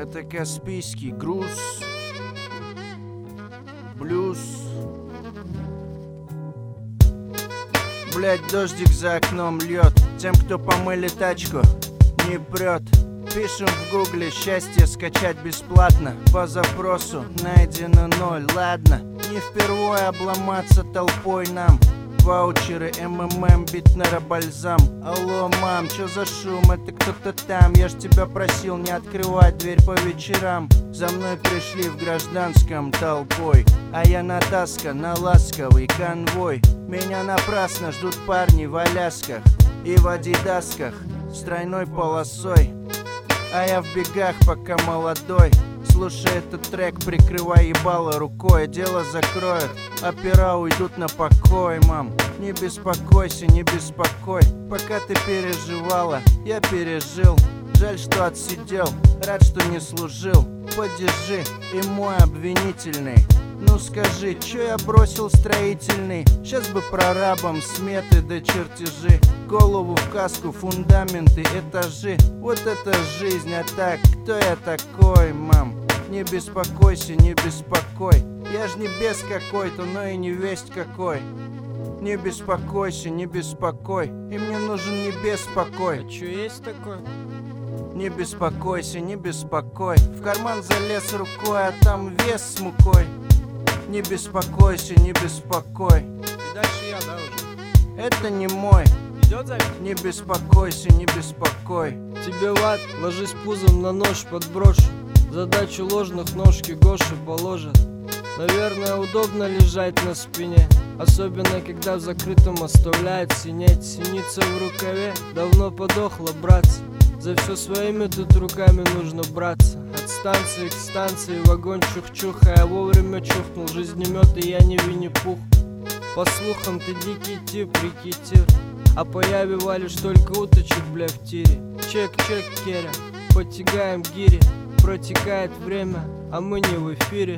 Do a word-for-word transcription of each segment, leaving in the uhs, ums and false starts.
Это Каспийский груз, блюз. Блять, дождик за окном льет. Тем, кто помыли тачку, не прет. Пишем в гугле счастье скачать бесплатно. По запросу найдено ноль. Ладно, не впервые обломаться толпой нам. Ваучеры, МММ, Битнера, бальзам. Алло, мам, чё за шум? Это кто-то там. Я ж тебя просил не открывать дверь по вечерам. За мной пришли в гражданском толпой, а я натаскан на ласковый конвой. Меня напрасно ждут парни в алясках и в адидасках с тройной полосой. А я в бегах, пока молодой. Слушай этот трек, прикрывай ебало рукой. Дело закроют, опера уйдут на покой, мам. Не беспокойся, не беспокой. Пока ты переживала, я пережил. Жаль, что отсидел, рад, что не служил. Подержи, и мой обвинительный. Ну скажи, чё я бросил строительный? Сейчас бы прорабом сметы да чертежи. Голову в каску, фундаменты, этажи. Вот это жизнь, а так, кто я такой, мам? Не беспокойся, не беспокой. Я ж не бес какой-то, но и не весть какой. Не беспокойся, не беспокой. И мне нужен небес покой. А чё есть такое? Не беспокойся, не беспокой. В карман залез рукой, а там вес с мукой. Не беспокойся, не беспокой. И дальше я, да, уже? Это не мой. Идёт запись? Не беспокойся, не беспокой. Тебе в ад, ложись пузом на нож, подброшу. Задачу ложных ножки Гоши положат. Наверное, удобно лежать на спине, особенно когда в закрытом оставляет синеть. Синица в рукаве давно подохла, братцы. За все своими тут руками нужно браться. От станции к станции вагон чух-чух, а я вовремя чухнул жизнемет, и я не Винни-Пух. По слухам, ты дикий тип, рекетир, а по яве валишь только уточек, бля, в тире. Чек-чек, Керя, потягаем гири. Протекает время, а мы не в эфире.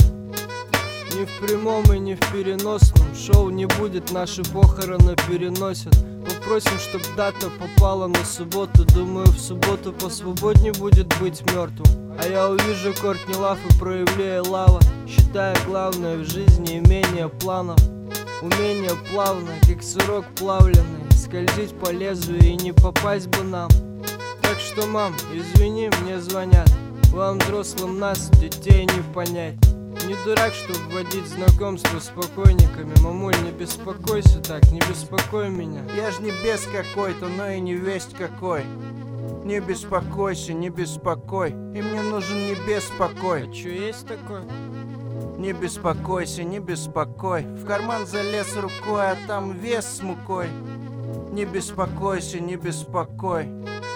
Ни в прямом и ни в переносном. Шоу не будет, наши похороны переносят. Попросим, чтоб дата попала на субботу. Думаю, в субботу посвободнее будет быть мертвым. А я увижу Кортни Лав и проявляю лава, считая главное в жизни имение планов. Умение плавно, как сырок плавленый, скользить по лезвию и не попасть бы нам. Так что, мам, извини, мне звонят. Вам, взрослым, нас, детей, не понять. Не дурак, чтоб вводить знакомство с покойниками. Мамуль, не беспокойся так, не беспокой меня. Я ж не бес какой-то, но и не весть какой. Не беспокойся, не беспокой. И мне нужен небес покой. А чё есть такое? Не беспокойся, не беспокой. В карман залез рукой, а там вес с мукой. Не беспокойся, не беспокой.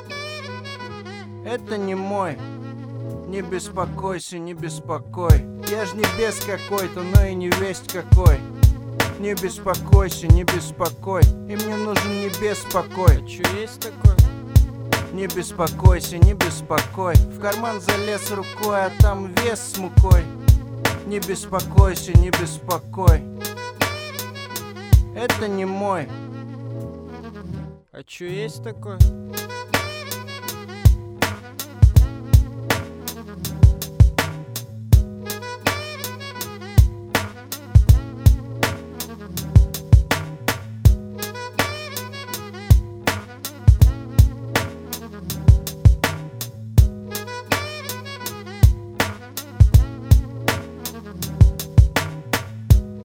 Это не мой. Не беспокойся, не беспокой. Я ж не бес какой-то, но и не весть какой. Не беспокойся, не беспокой. И мне нужен небес покой. А чё есть такое? Не беспокойся, не беспокой. В карман залез рукой, а там вес с мукой. Не беспокойся, не беспокой. Это не мой. А чё есть такое?